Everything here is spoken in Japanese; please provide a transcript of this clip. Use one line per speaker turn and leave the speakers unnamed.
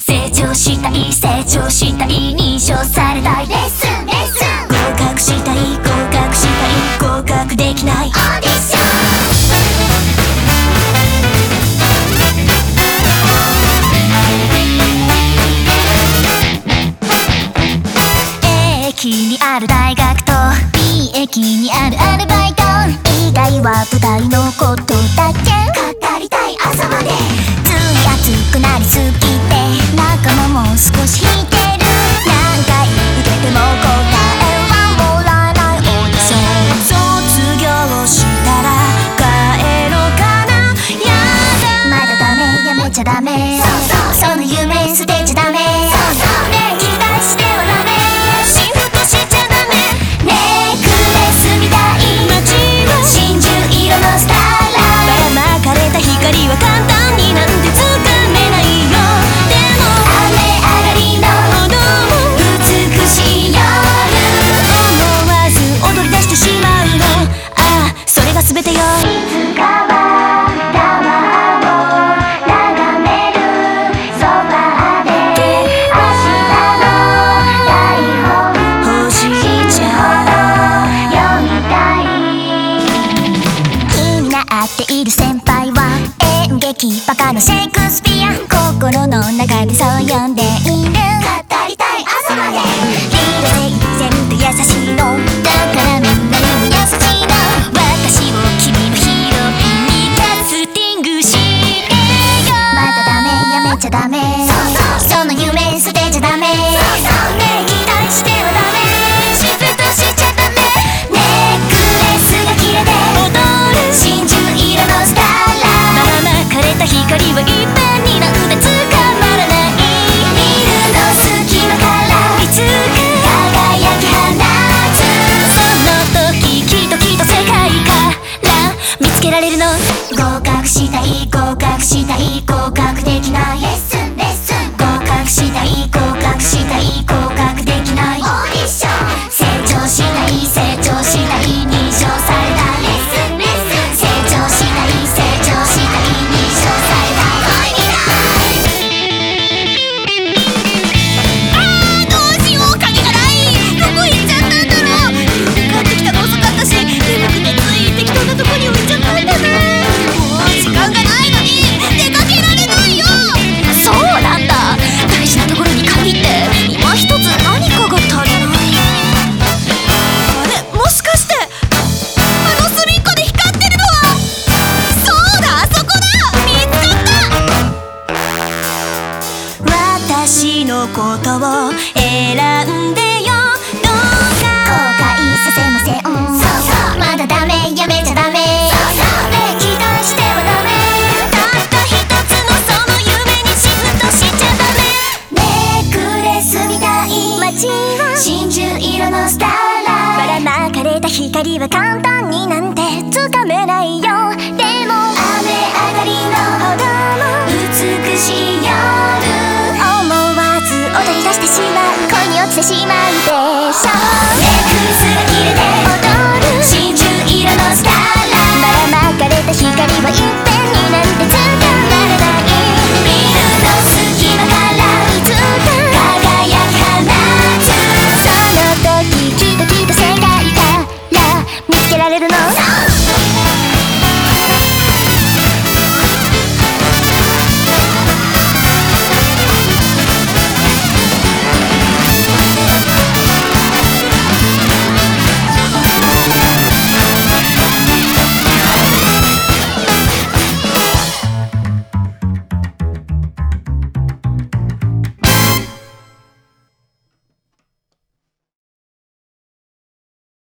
成長したい成長したい認証されたいレッスンレッスン合格したい合格したい合格できないオーディション駅にある大学と B 駅にあるアルバイト以外は舞台のことだけ語りたい朝までつい熱くなりすぎて仲間も少し引いてる何回受けても答えはもらえないオーディション卒業したら帰ろうかなやだまだダメやめちゃダメその夢捨てちゃダメね期待してはダメ幸福しちゃダメネックレスみたい街は真珠色のスターライトばらまかれた光は簡単になんてつかめないよでも雨上がりの歩道美しい夜思わず踊り出してしまうのああそれが全てよいつかはタワーを眺めるそばで明日の台本欲しいちゃ読みたい気になっている先輩は演劇バカのシェイクスピア心の中でそう呼んでいる語りたい朝まで理路整然と優しいのだからみんなにも優しいの私を君のヒーローにキャスティングしてよまだダメやめちゃダメその夢捨てちゃダメね期待してはダメシフトしちゃダメネックレスが切れて踊る真珠色のスターライトばらまかれた光はいっぺんになんで捕まらないビルの隙間からいつか輝き放つその時きっと世界から見つけられるの合格したい合格したい合格できないレッスンレッスン合格したい合格したい合格できないオーディション成長したい成長したい認証されたレッスンレッスン成長したい成長したい認証された恋みたいどうしよう鍵がないどこ行っちゃったんだろう帰ってきたの遅かったし眠くてつい適当なとこに置いちゃったんだなもう時間がないのに出かけられないよそうなんだ大事なところに限って今一つ何かが足りないあれもしかしてあの隅っこで光ってるのはそうだあそこだ見つかった私のことを選んでよどうか後悔させませんそうまだダメやめちゃダメね期待してはダメたった一つのその夢にシフトしちゃダメネックレスみたい街は真珠色のスターライトばらまかれた光は簡単になんてつかめないよでも雨上がりの歩道も美しい夜思わず踊り出してしまう恋に落ちてしまう